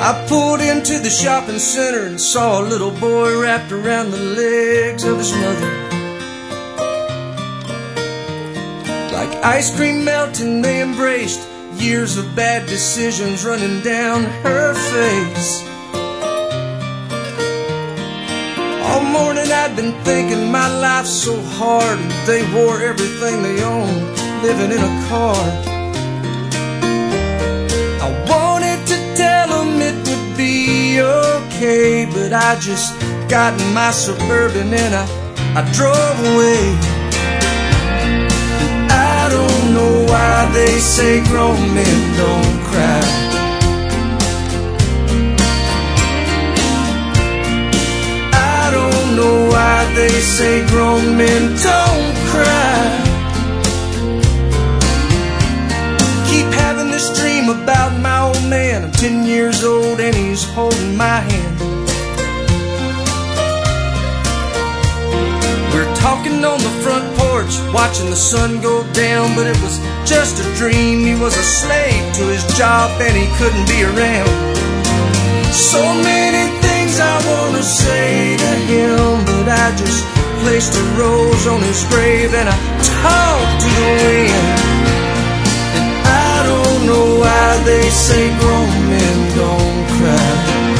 I pulled into the shopping center and saw a little boy wrapped around the legs of his mother. Like ice cream melting, they embraced, years of bad decisions running down her face. All morning I'd been thinking my life's so hard, and they wore everything they owned, living in a car. I wanted to tell them it would be okay, but I just got in my Suburban and I drove away. I don't know why they say grown men don't cry. I don't know why they say grown men don't cry. Keep having this dream about my old man. I'm 10 years old and he's holding my hand. We're talking on the front porch, watching the sun go down, but it was just a dream. He was a slave to his job and he couldn't be around. So many things I want to say to him, but I just placed a rose on his grave and I talked to the wind. And I don't know why they say grown men don't cry.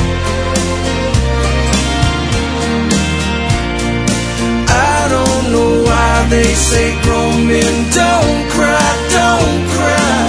I don't know why they say grown men don't cry, don't cry.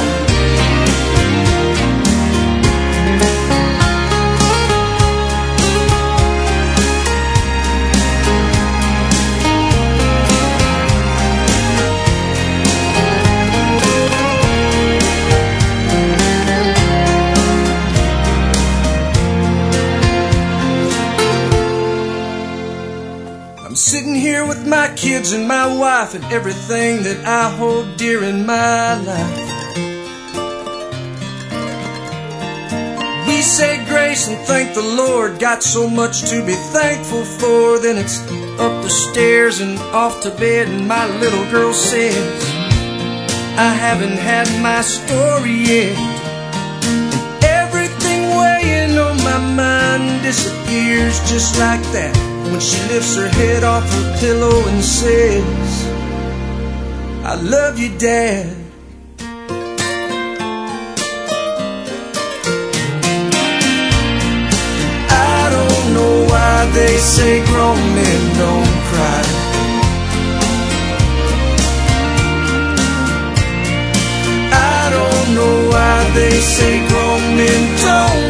I'm sitting here with my kids and my wife and everything that I hold dear in my life. We say grace and thank the Lord, got so much to be thankful for. Then it's up the stairs and off to bed, and my little girl says, I haven't had my story yet. And everything weighing on my mind disappears just like that when she lifts her head off her pillow and says, I love you, Dad. I don't know why they say grown men don't cry. I don't know why they say grown men don't